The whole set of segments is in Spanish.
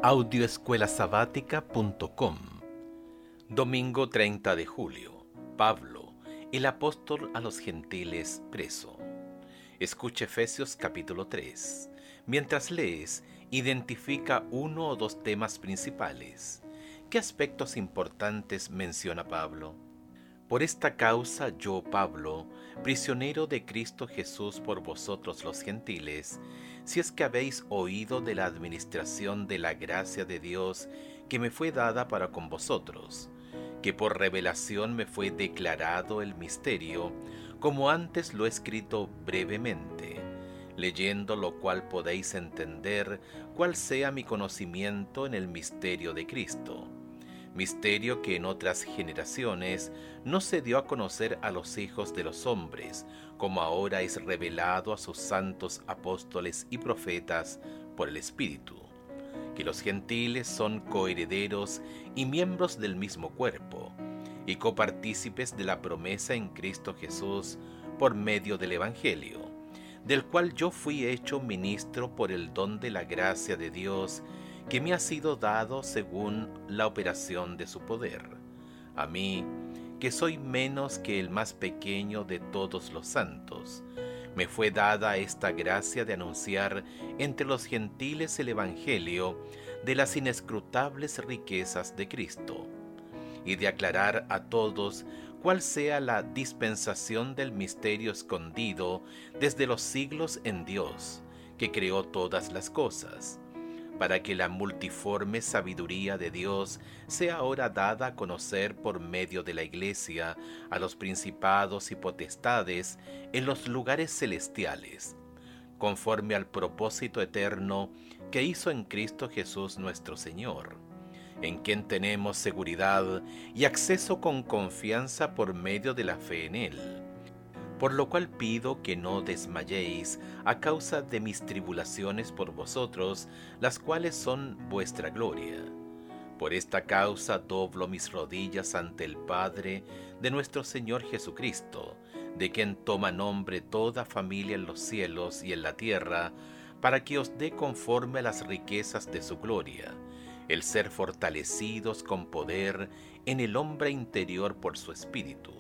Audioescuelasabática.com. Domingo 30 de julio. Pablo, el apóstol a los gentiles, preso. Escucha Efesios capítulo 3. Mientras lees, identifica uno o dos temas principales. ¿Qué aspectos importantes menciona Pablo? Por esta causa yo, Pablo, prisionero de Cristo Jesús por vosotros los gentiles, si es que habéis oído de la administración de la gracia de Dios que me fue dada para con vosotros, que por revelación me fue declarado el misterio, como antes lo he escrito brevemente, leyendo lo cual podéis entender cuál sea mi conocimiento en el misterio de Cristo. Misterio que en otras generaciones no se dio a conocer a los hijos de los hombres, como ahora es revelado a sus santos apóstoles y profetas por el Espíritu, que los gentiles son coherederos y miembros del mismo cuerpo, y copartícipes de la promesa en Cristo Jesús por medio del Evangelio, del cual yo fui hecho ministro por el don de la gracia de Dios, que me ha sido dado según la operación de su poder. A mí, que soy menos que el más pequeño de todos los santos, me fue dada esta gracia de anunciar entre los gentiles el Evangelio de las inescrutables riquezas de Cristo, y de aclarar a todos cuál sea la dispensación del misterio escondido desde los siglos en Dios, que creó todas las cosas, para que la multiforme sabiduría de Dios sea ahora dada a conocer por medio de la Iglesia a los principados y potestades en los lugares celestiales, conforme al propósito eterno que hizo en Cristo Jesús nuestro Señor, en quien tenemos seguridad y acceso con confianza por medio de la fe en Él. Por lo cual pido que no desmayéis a causa de mis tribulaciones por vosotros, las cuales son vuestra gloria. Por esta causa doblo mis rodillas ante el Padre de nuestro Señor Jesucristo, de quien toma nombre toda familia en los cielos y en la tierra, para que os dé conforme a las riquezas de su gloria, el ser fortalecidos con poder en el hombre interior por su Espíritu,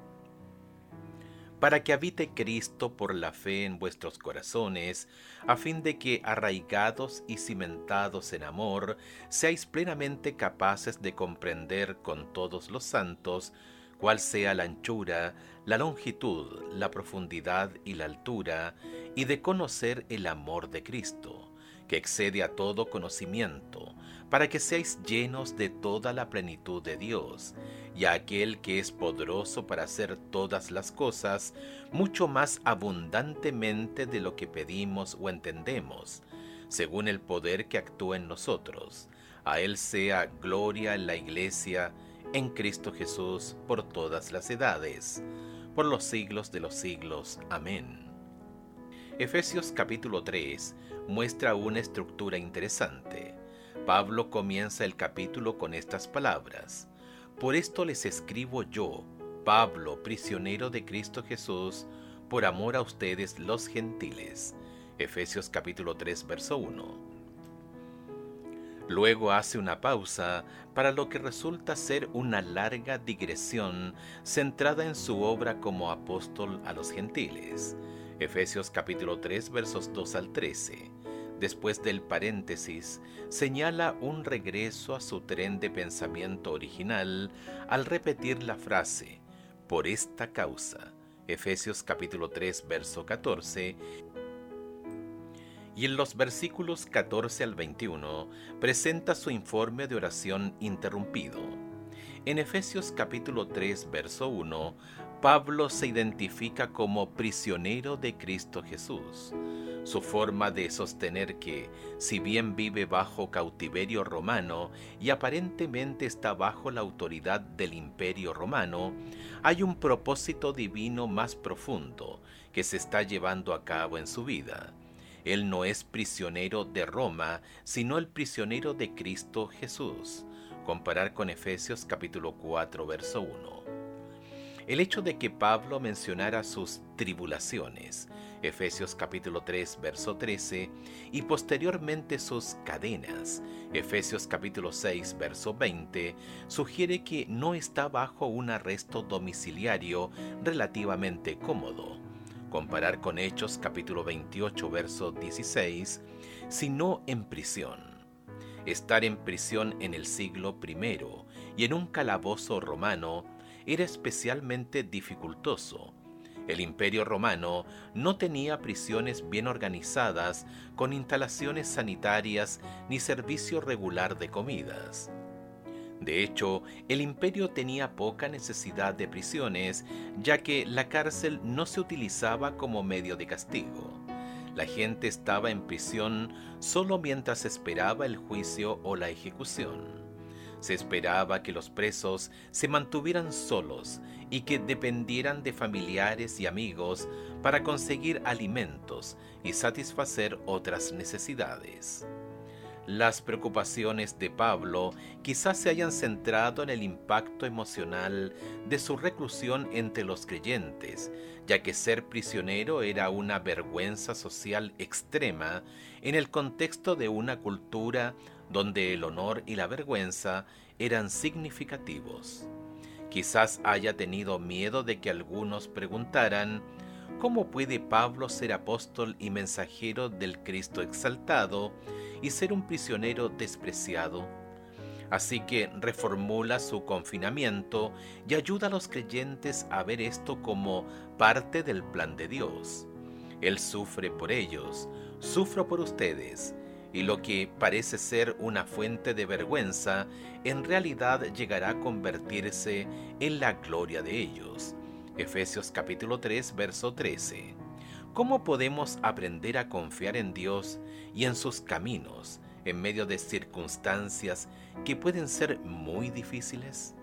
para que habite Cristo por la fe en vuestros corazones, a fin de que, arraigados y cimentados en amor, seáis plenamente capaces de comprender con todos los santos cuál sea la anchura, la longitud, la profundidad y la altura, y de conocer el amor de Cristo, que excede a todo conocimiento, para que seáis llenos de toda la plenitud de Dios, y a aquel que es poderoso para hacer todas las cosas, mucho más abundantemente de lo que pedimos o entendemos, según el poder que actúa en nosotros. A Él sea gloria en la Iglesia, en Cristo Jesús, por todas las edades, por los siglos de los siglos. Amén. Efesios capítulo 3 muestra una estructura interesante. Pablo comienza el capítulo con estas palabras: por esto les escribo yo, Pablo, prisionero de Cristo Jesús, por amor a ustedes los gentiles. Efesios capítulo 3, verso 1. Luego hace una pausa para lo que resulta ser una larga digresión centrada en su obra como apóstol a los gentiles. Efesios capítulo 3, versos 2 al 13. Después del paréntesis, señala un regreso a su tren de pensamiento original al repetir la frase, por esta causa, Efesios capítulo 3, verso 14, y en los versículos 14 al 21 presenta su informe de oración interrumpido. En Efesios capítulo 3, verso 1, Pablo se identifica como prisionero de Cristo Jesús. Su forma de sostener que, si bien vive bajo cautiverio romano y aparentemente está bajo la autoridad del imperio romano, hay un propósito divino más profundo que se está llevando a cabo en su vida. Él no es prisionero de Roma, sino el prisionero de Cristo Jesús. Comparar con Efesios capítulo 4, verso 1. El hecho de que Pablo mencionara sus tribulaciones, Efesios capítulo 3, verso 13, y posteriormente sus cadenas, Efesios capítulo 6, verso 20, sugiere que no está bajo un arresto domiciliario relativamente cómodo. Comparar con Hechos capítulo 28, verso 16, sino en prisión. Estar en prisión en el siglo I y en un calabozo romano era especialmente dificultoso. El Imperio Romano no tenía prisiones bien organizadas con instalaciones sanitarias ni servicio regular de comidas. De hecho, el imperio tenía poca necesidad de prisiones, ya que la cárcel no se utilizaba como medio de castigo. La gente estaba en prisión solo mientras esperaba el juicio o la ejecución. Se esperaba que los presos se mantuvieran solos y que dependieran de familiares y amigos para conseguir alimentos y satisfacer otras necesidades. Las preocupaciones de Pablo quizás se hayan centrado en el impacto emocional de su reclusión entre los creyentes, ya que ser prisionero era una vergüenza social extrema en el contexto de una cultura donde el honor y la vergüenza eran significativos. Quizás haya tenido miedo de que algunos preguntaran: ¿cómo puede Pablo ser apóstol y mensajero del Cristo exaltado y ser un prisionero despreciado? Así que reformula su confinamiento y ayuda a los creyentes a ver esto como parte del plan de Dios. Él sufre por ellos, sufro por ustedes, y lo que parece ser una fuente de vergüenza, en realidad llegará a convertirse en la gloria de ellos. Efesios capítulo 3, verso 13. ¿Cómo podemos aprender a confiar en Dios y en sus caminos en medio de circunstancias que pueden ser muy difíciles?